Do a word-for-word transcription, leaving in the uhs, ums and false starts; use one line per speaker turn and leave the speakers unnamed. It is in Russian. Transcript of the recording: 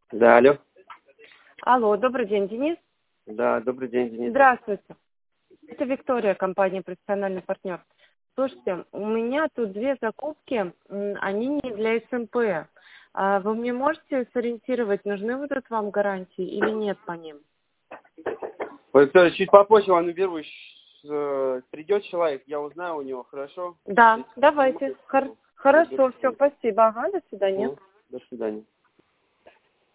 Да, алло.
Алло, добрый день, Денис.
Да, добрый день, Денис.
Здравствуйте. Это Виктория, компания «Профессиональный партнер». Слушайте, у меня тут две закупки, м, они не для СМП. А Вы мне можете сориентировать, нужны будут вам гарантии или нет по ним?
Ой, Виктория, чуть попозже вам наберу. Щ- э, Придет человек, я узнаю у него, хорошо?
Да,
Если-
давайте. Хор-
До
Хорошо, все,
свидания.
спасибо. Ага, до свидания.
Ну, до свидания.